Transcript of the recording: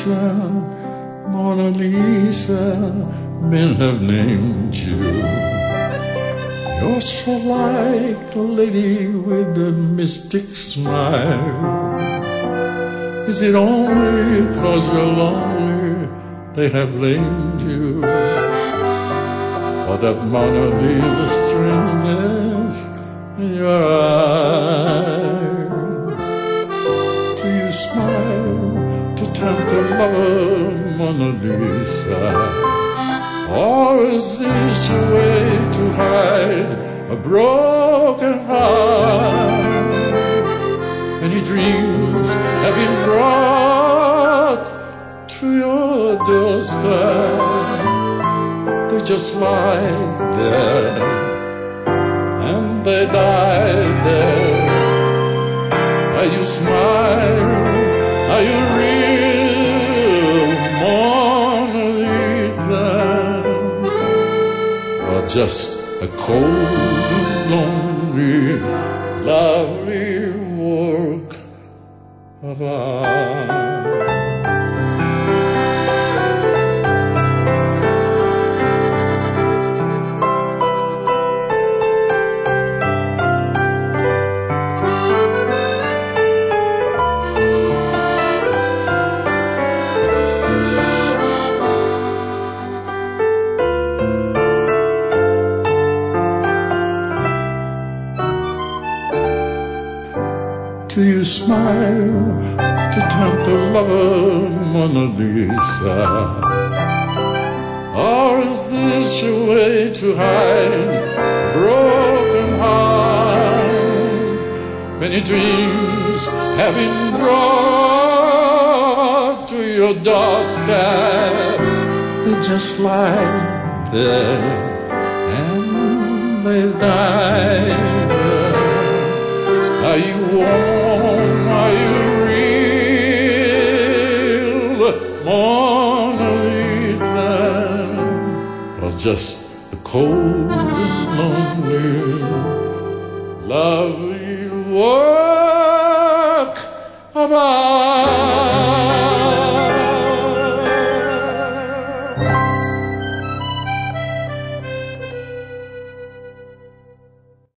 Lisa, Mona Lisa, men have named you. You're so like the lady with the mystic smile. Is it only 'cause you're lonely they have blamed you for that Mona Lisa strangeness in your eyes? Do you smile to tempt a lover, Mona Lisa? Or is this a way to hide a broken heart? Many dreams have been brought to your doorstep. They just lie there and they die there. Are you smile? Are you real, Mona Lisa? Or just a cold and lonely, lovely work of art? Do you smile to tempt a lover, Mona Lisa? Or is this your way to hide a broken heart? Many dreams have been brought to your doorstep. They just lie there and they die there. Are you warm? Are you real, Mona Lisa? Or just a cold and lonely, lovely work of art?